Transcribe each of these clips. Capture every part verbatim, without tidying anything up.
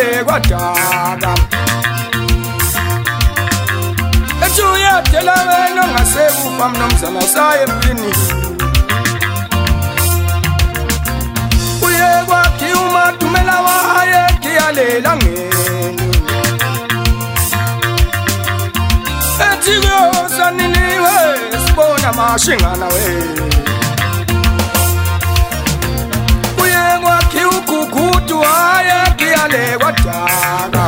le kwadala ejuya tela wena ngasekufa mnomzana saye empini uye kwakhi umathumela waye kiyalela ngeni ethiyo saniniwe sibona mashingana we uye kwakhi ugugudu waye kiyale kwadala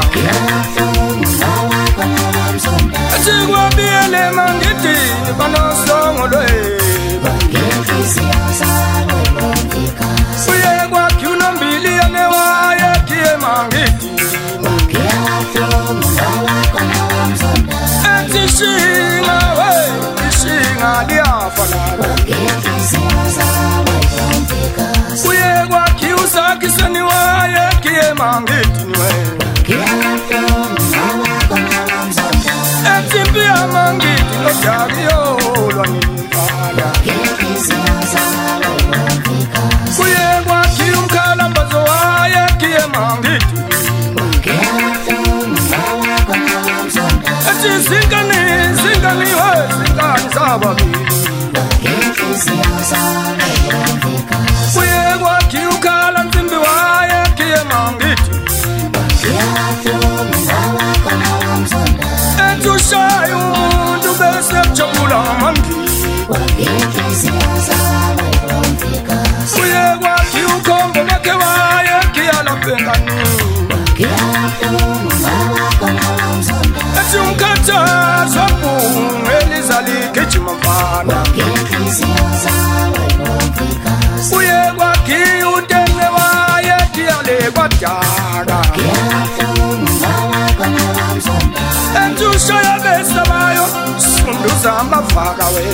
Chigwa biele mangiti banosongo lwe Uye kwa kiuna mbili ya newa ya kie mangiti Eti shinga we, shinga liafana Uye kwa kiusa kisani wa ya kie mangiti we Etipia mangiti no jario lo nimbala Kuye kwa kiumkala mbazo waye kie mangiti Eti zingani, zingani we, zingani sababi Kuye kwa kiumkala mzimbi waye kie mangiti Etushayu dubese chakula mangi Kuye kwa kiukombo makewaye kiala pengani Etumkata swapu elizali kichimafana Kuye kwa kiutene waye kiale kwa jaga Etushaya besa bayo sunduza mafaka we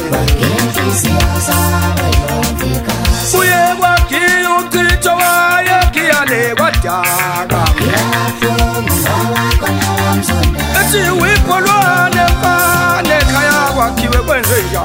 Uye kwa kiutito waye kiale kwa jaga Eti wipolwane fane kaya kwa kiwe kwenze ya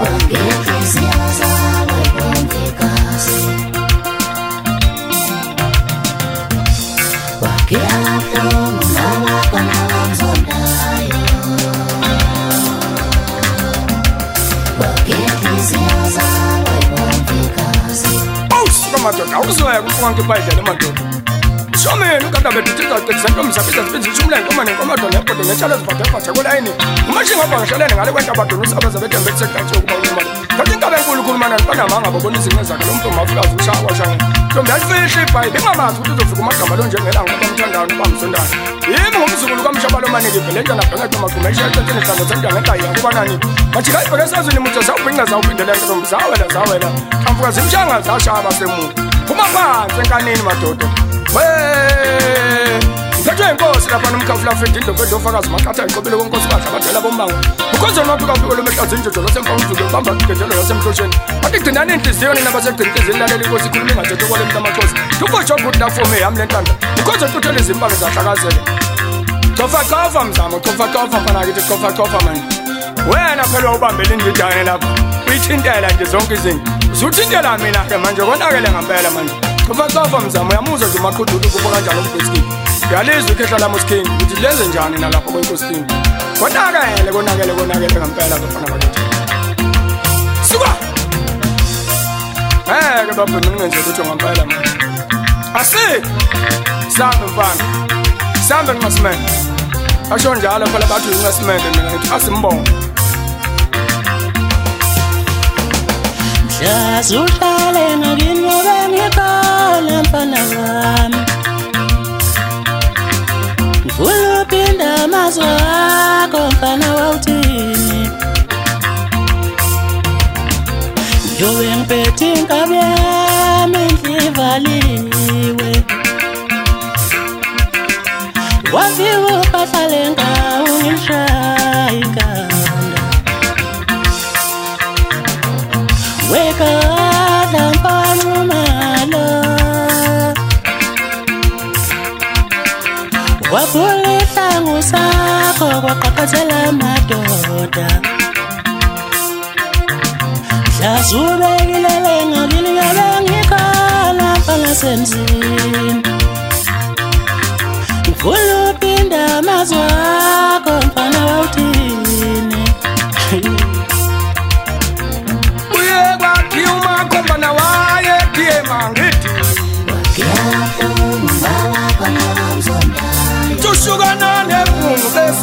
Madoda awuzoya kufunga iBhayibheli madoda Shomeni ukada betitha tekisento msabisa sibinzi shumlenge omane ngomadoda ebhodwe ngetshala zivade phatha kolayini umashinga bhangishelene ngale kwenta badona usaba zabethe betsekathe ukuba umali Kanti inkabe enkulu khulumana nibana babona izinto zakhe lo muntu mafikazi ushawa shanga Ntombi yalifihla iBhayibheli ingamazi ukuthi uzofika amagama lo njengelanga bamthandayo bamsondayo Yimi ngomzukulu kaMshabalo manike ibhelenta nabhenga tomaguma ishethethe nesango sentanga ekhaya kuba nani Majika ibheke sazweni muthe zawubhinqa zawuphindela ntombi zawela zawela Amfuka zimshanga zashaba semu Phuma phansi enkanini madoda we Ngethwe inkosi lapha nomkhafula fedi indlo fedi ofakazi maqatha iqobile konkosi kahle abadala bombango Ukhonze nophi kaphiko lomehlazi injojo semfa umzuku bamba igedelo yasemhlosheni Bathi gcinana inhliziyo nina basegcina inhliziyo lalela inkosi ikhuluma ingathethe kwale mntu amakhosi Tukojo good la for me yami lentanda Ukhonze tuthele izimpalo zahlakazela Tofa tofa mzamo tofa tofa pana kithi tofa tofa manje Wena phela ubambele indidane lapha uyithintela nje zonke izinto Usuthintela mina ke manje konakele ngempela manje Tofa tofa mzamo yamuza nje maqhududu kuba kanjalo uBhekini Yalizwe ikhehla la Moskini ukuthi lenze njani nalapha kwenkosini Konakele konakele konakele ngempela bafana bakithi Suka Eh ke baba mina ngenze ukuthi ngempela manje Asi Sambe mfana Sambe ngasimene Asho njalo phela bathi ngasimene mina ngithi asimbonge Mhlasuhlale ngakini ngoba ngikhala mfana wami Ngifuna uphinda amazwi akho mfana wawuthini Njobe ngiphethe inkabi yami ndlivaliwe Waziwe upahlale ngawo ngishaya ikhanda Wekadla mfana umalo Waphula ihlangu sakho kwaqaqathela amadoda Mhlazubekilele ngakini ngabe ngikhala mfana semzini Ngifuna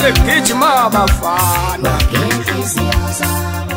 segijima abafana Ngenhliziyo zabo